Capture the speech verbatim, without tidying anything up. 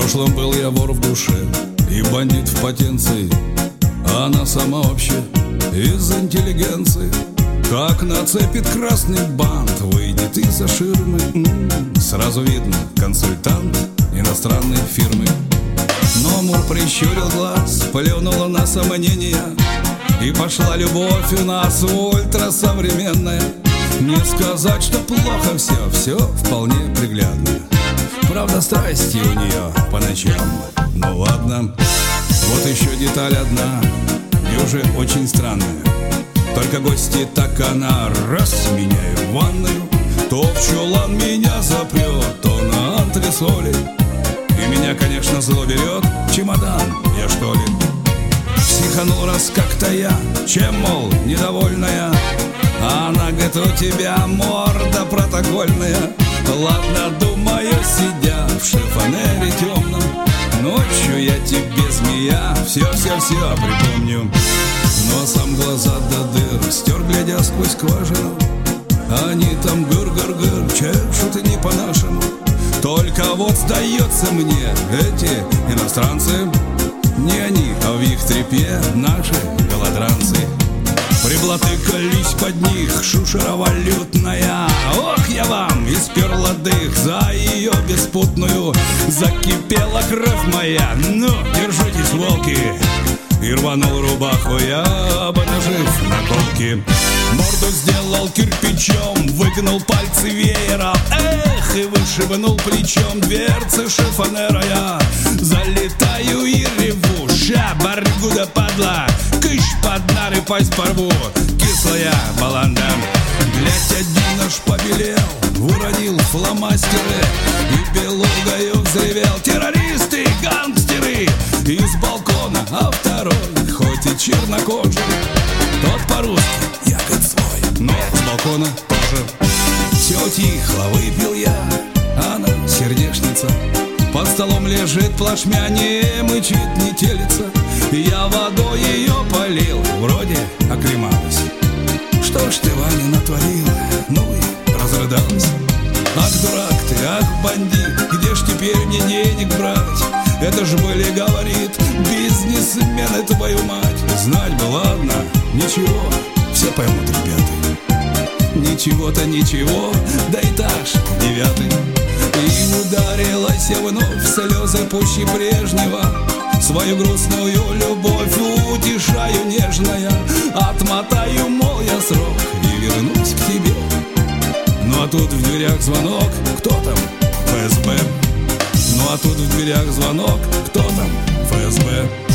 прошлом был я вор в душе и бандит в потенции, а она сама вообще из интеллигенции. Как нацепит красный бант, выйдет из-за ширмы, м-м, сразу видно, консультант иностранной фирмы. Но Мур прищурил глаз, плюнула на сомнения, и пошла любовь у нас ультрасовременная. Не сказать, что плохо все, все вполне приглядно. Правда, страсти у нее по ночам, ну ладно. Вот еще деталь одна, и уже очень странная. Только гости, так она раз меня и в ванную, то в чулан меня запрет, то на антресоли. И меня, конечно, зло берет. Чемодан, я что ли? Психанул раз как-то я, чем, мол, недовольная. А она говорит, у тебя морда протокольная. Ладно, думаю, сидя в шифонере темном, ночью я тебе, змея, все-все-все припомню. Носом глаза до дыр стер, глядя сквозь скважину. Они там гыр-гыр-гыр чешут и не по-нашему. Только вот сдается мне, эти иностранцы не они, а в их трепе наши голодранцы. Приблатыкались под них, шушера валютная. Ох, я вам исперла дых за ее беспутную. Закипела кровь моя, ну, держитесь, волки. И рванул рубаху я, обнажив наколки. Морду сделал кирпичом, выгнул пальцы веера. Эх, и вышибнул плечом дверцы шифонера я. Залетаю и реву, ша, баргуда падла, кыш под нары пасть порву, кислая баланда. Глядь, один аж побелел, уронил фломастеры и белугою взревел: террористы, гангстеры! Из балкона, а второй, хоть и чернокожий, тот по-русски, я как свой, но с балкона тоже. Все тихо, выпил я, она сердечница. Под столом лежит плашмя, не мычит, не телится. Я водой ее полил, вроде оклемалась. Что ж ты, Ваня, натворила? Ну и разрыдалась. Ах, дурак ты, ах, бандит, где ж теперь мне денег брать? Это ж были, говорит, бизнесмены, твою мать. Знать бы, ладно, ничего, все поймут, ребята. Ничего-то ничего, да этаж девятый. И ударилась я вновь в слезы пуще прежнего. Свою грустную любовь утешаю нежная. Отмотаю, мол, я срок и вернусь к тебе. Ну а тут в дверях звонок, кто там? ФСБ. Ну а тут в дверях звонок, кто там? ФСБ.